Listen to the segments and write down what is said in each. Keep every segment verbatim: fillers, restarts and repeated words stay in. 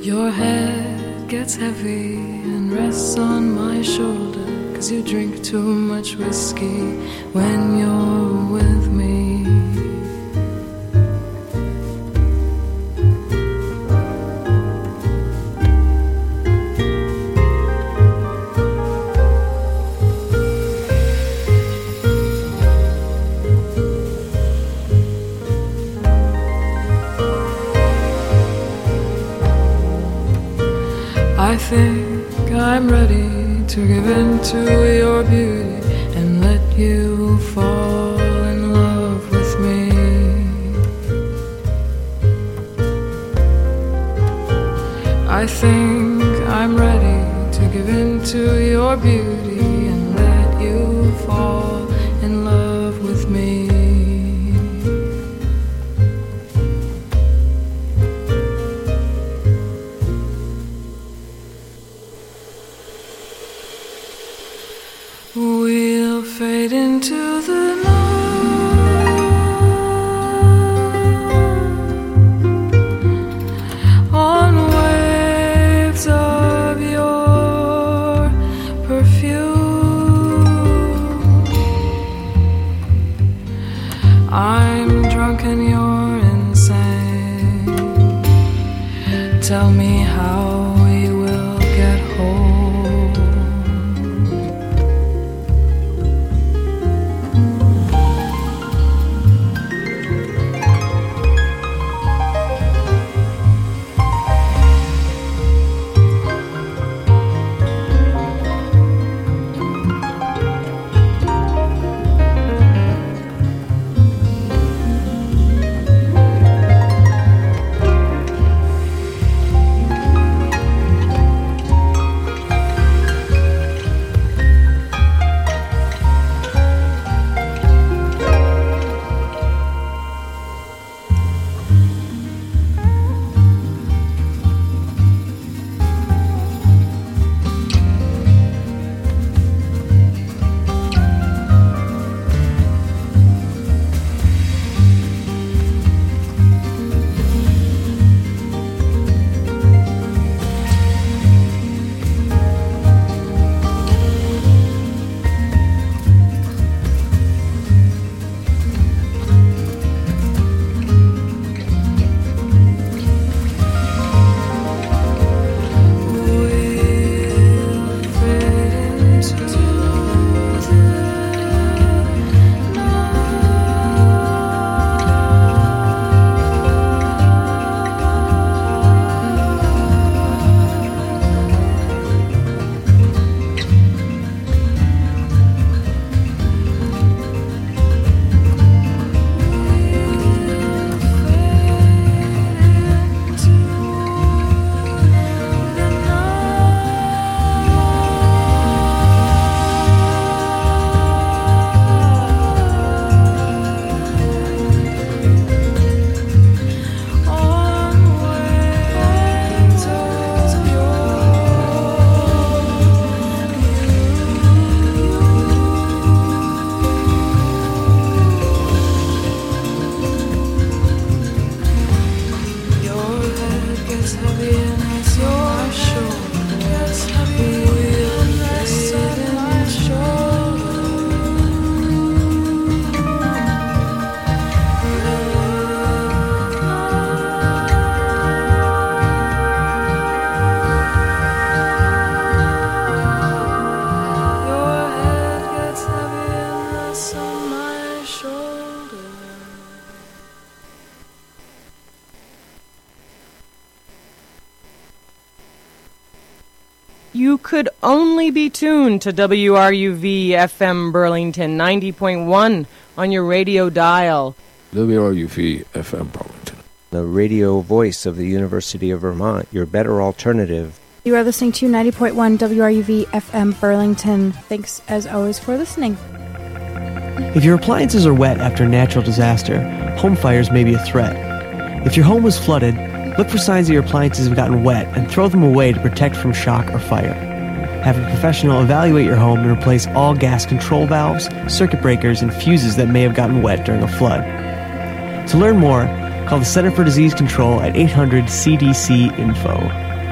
Your head gets heavy and rests on my shoulder, 'cause you drink too much whiskey when you're with me. I think I'm ready to give in to your beauty and let you fall in love with me. I think I'm ready to give in to your beauty and let you fall in love with me. We'll fade into the night on waves of your perfume. I'm drunk and you're insane. Tell me how we will get home. You could only be tuned to W R U V F M Burlington ninety point one on your radio dial. W R U V F M Burlington, the radio voice of the University of Vermont, your better alternative. You are listening to ninety point one W R U V F M Burlington. Thanks, as always, for listening. If your appliances are wet after a natural disaster, home fires may be a threat. If your home was flooded, look for signs that your appliances have gotten wet and throw them away to protect from shock or fire. Have a professional evaluate your home and replace all gas control valves, circuit breakers, and fuses that may have gotten wet during a flood. To learn more, call the Center for Disease Control at eight hundred C D C info.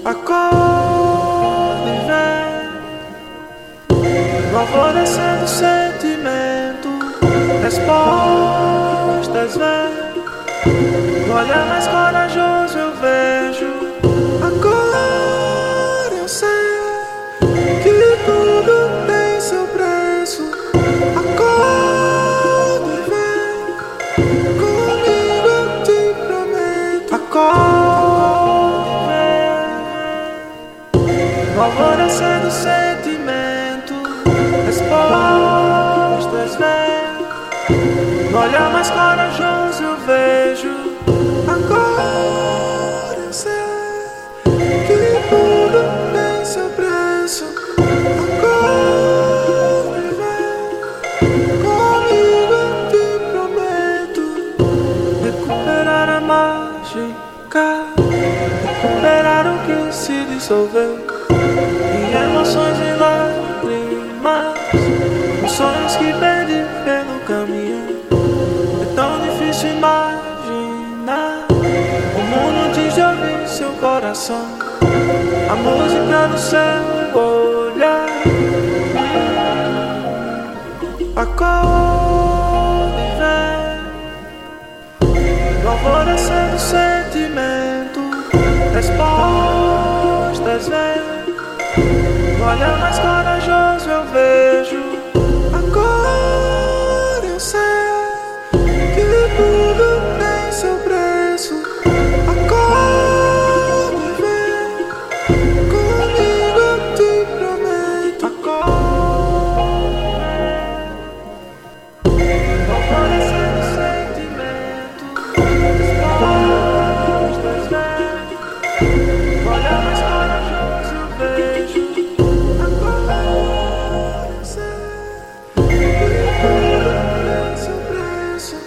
Acorda e vem, no alvorecer do sentimento, respostas vêm. No olhar mais corajoso eu vejo. Agora eu sei que tudo tem seu preço. Acorda e vem, comigo eu te prometo. Acorda e vem, no alvorecer do sentimento, respostas vêm. No olhar mais corajoso eu vejo. Agora eu sei que tudo tem seu preço. Agora vem, comigo eu te prometo. Recuperar a mágica, recuperar o que se dissolveu em emoções e lágrimas, os sonhos que perdi pelo caminho. É tão difícil imaginar o mundo antes de ouvir seu coração, a música no seu olhar. Acorda e vem, no alvorecer do sentimento, respostas vêm. No olhar mais corajoso eu vejo. Agora eu sei que tudo tem seu preço. Acorda e vem, comigo eu te prometo. Acorda e vem, no alvorecer do sentimento, respostas vêm. No olhar mais corajoso eu vejo. Agora eu sei que tudo tem seu preço.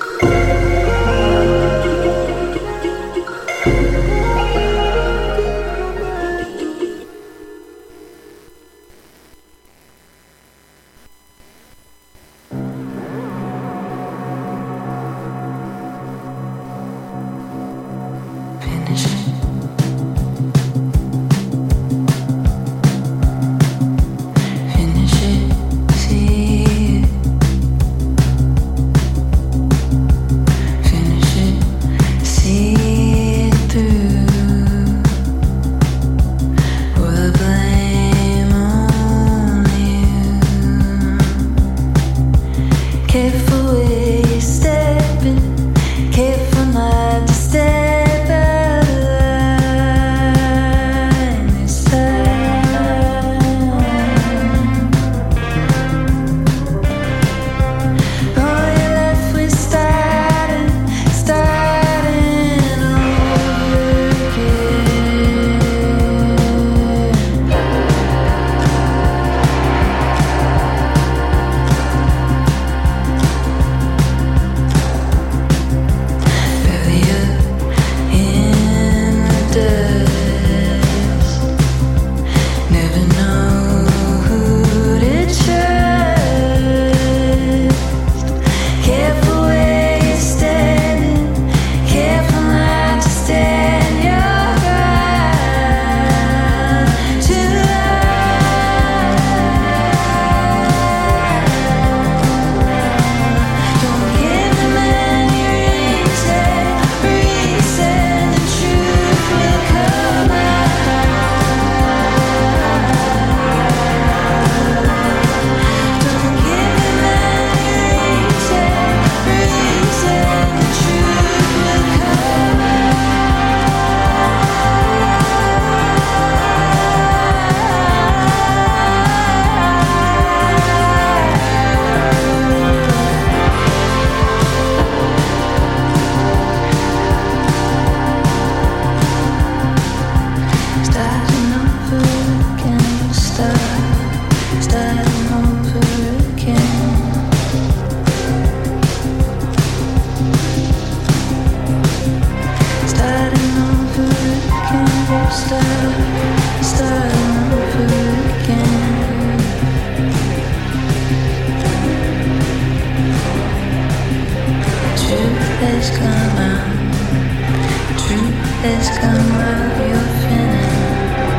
has come out, you're feeling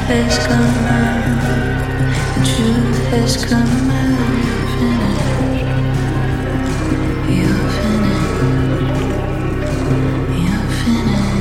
has come out. The truth has come out. You're finished. You're finished.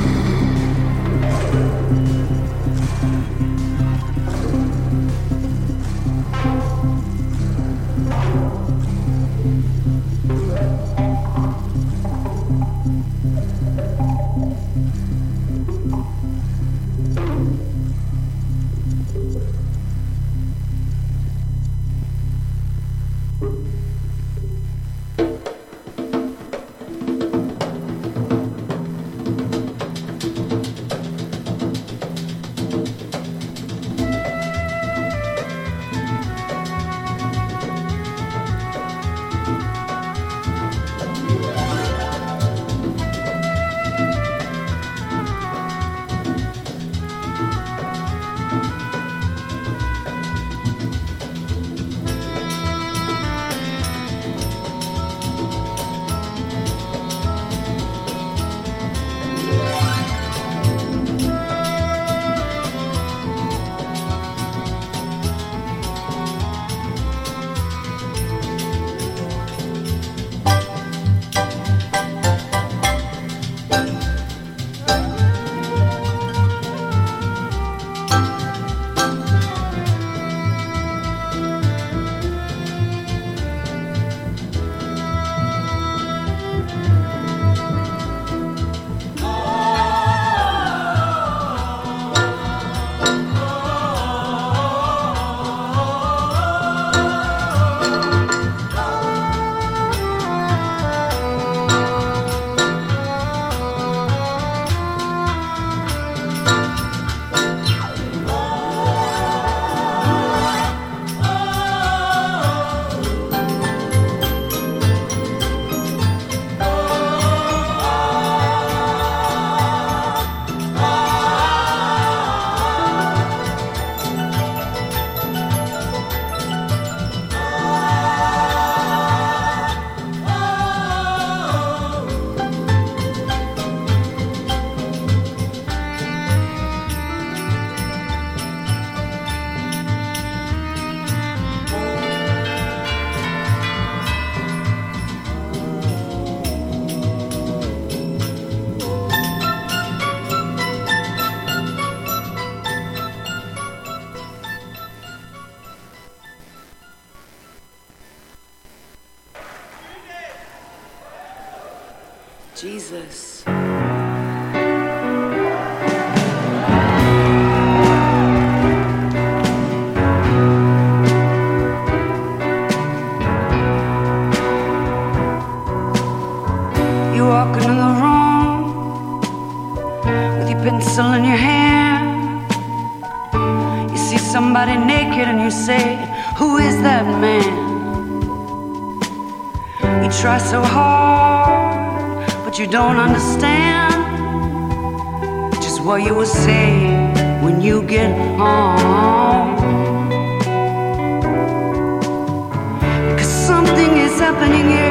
Jesus. You walk into the room with your pencil in your hand. You see somebody naked and you say, who is that man? You try so hard, but you don't understand just what you will say when you get home. Because something is happening here